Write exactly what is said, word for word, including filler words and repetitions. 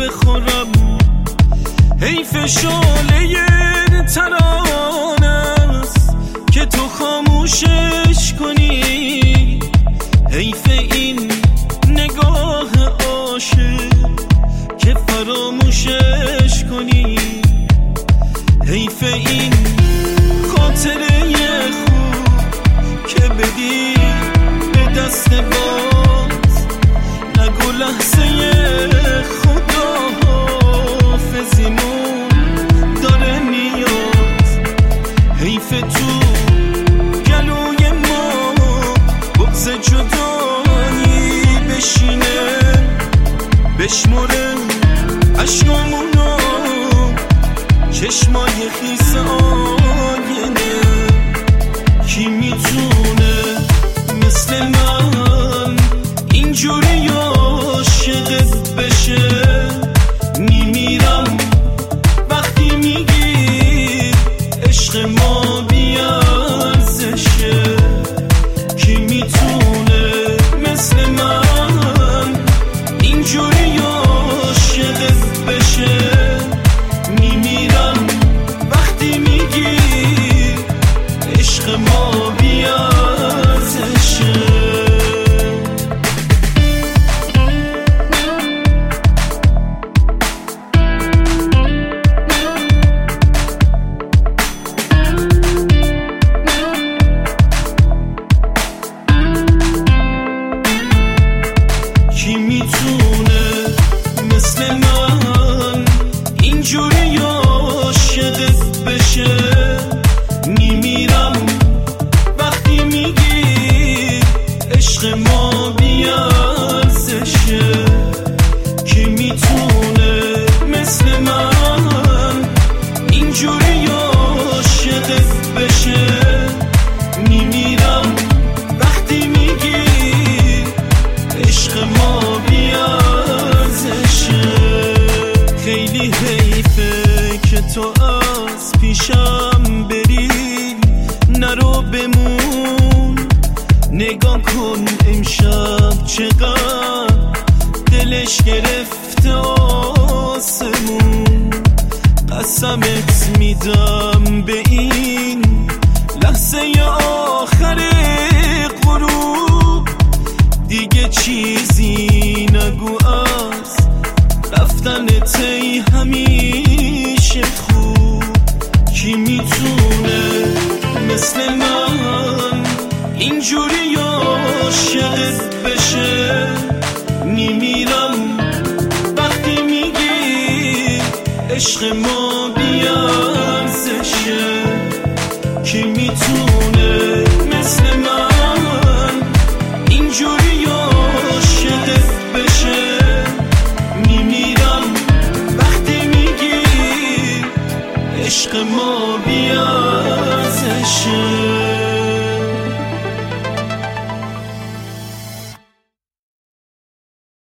بخورم. حیف شعله ترانه است که تو خاموشش کنی. حیف این نگاه عاشق که فراموشش کنی. حیف این خاطره خوب که بدی به دست باز. نگو لحظه خدا حافظیمون داره نیاز. حیف تو گلوی ما بغض جدایی بشینه. بشمره عشقامونو چشمای خیس آینه. کی میتونه مثل من اینجوری عاشقت بشه؟ میمیرم وقتی میگی عشق ما بیارزشه. کی میتونه مثل من اینجوری عاشقت بشه؟ میمیرم وقتی میگی عشق ما بیارزشه. کی میتونه مثل من اینجوری عاشقت بشه؟ میمیرم وقتی میگی عشق ما بیارزشه. کی میتونه مثل من اینجوری عاشقت بشه؟ میمیرم وقتی میگی عشق ما بیارزشه. خیلی حیفه که تو از پیشم بری، نرو بمون. نگاه کن امشب چقدر دلش گرفت